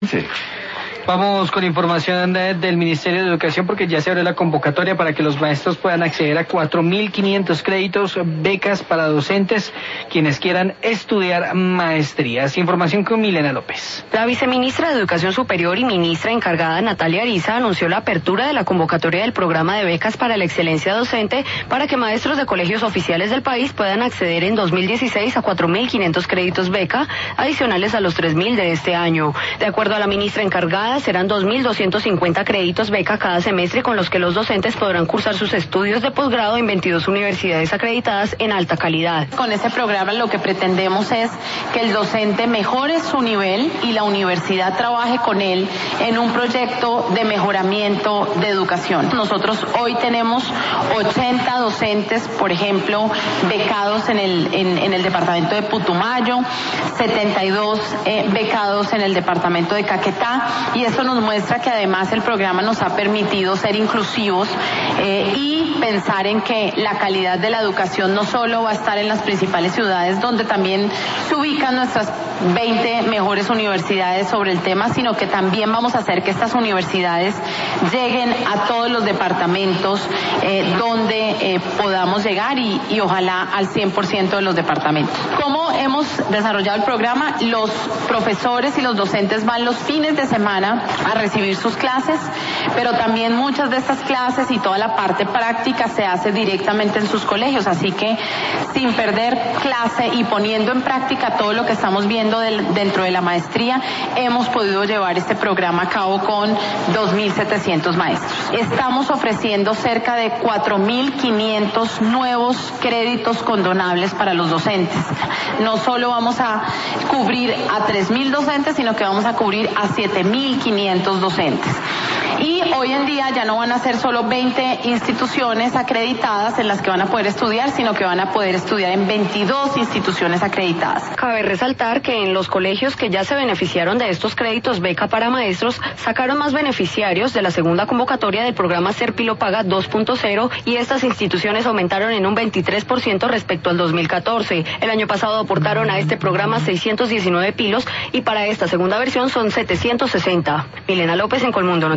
Sí. Vamos con información del Ministerio de Educación porque ya se abre la convocatoria para que los maestros puedan acceder a 4.500 créditos, becas para docentes, quienes quieran estudiar maestrías. Información con Milena López. La viceministra de Educación Superior y ministra encargada Natalia Ariza anunció la apertura de la convocatoria del programa de becas para la excelencia docente para que maestros de colegios oficiales del país puedan acceder en 2016 a 4.500 créditos beca, adicionales a los 3.000 de este año. De acuerdo a la ministra encargada, serán 2.250 créditos beca cada semestre con los que los docentes podrán cursar sus estudios de posgrado en 22 universidades acreditadas en alta calidad. Con este programa lo que pretendemos es que el docente mejore su nivel y la universidad trabaje con él en un proyecto de mejoramiento de educación. Nosotros hoy tenemos 80 docentes, por ejemplo, becados en el departamento de Putumayo, 72 becados en el departamento de Caquetá, y eso nos muestra que además el programa nos ha permitido ser inclusivos y pensar en que la calidad de la educación no solo va a estar en las principales ciudades donde también se ubican nuestras 20 mejores universidades sobre el tema, sino que también vamos a hacer que estas universidades lleguen a todos los departamentos donde podamos llegar y ojalá al 100% de los departamentos. ¿Cómo hemos desarrollado el programa? Los profesores y los docentes van los fines de semana a recibir sus clases, pero también muchas de estas clases y toda la parte práctica se hace directamente en sus colegios, así que sin perder clase y poniendo en práctica todo lo que estamos viendo dentro de la maestría, hemos podido llevar este programa a cabo con 2.700 maestros. Estamos ofreciendo cerca de 4.500 nuevos créditos condonables para los docentes. No solo vamos a cubrir a 3.000 docentes, sino que vamos a cubrir a 7.500 docentes. Y hoy en día ya no van a ser solo 20 instituciones acreditadas en las que van a poder estudiar, sino que van a poder estudiar en 22 instituciones acreditadas. Cabe resaltar que en los colegios que ya se beneficiaron de estos créditos beca para maestros, sacaron más beneficiarios de la segunda convocatoria del programa Serpilo Paga 2.0 y estas instituciones aumentaron en un 23% respecto al 2014. El año pasado aportaron a este programa 619 pilos y para esta segunda versión son 760. Milena López en Colmundo.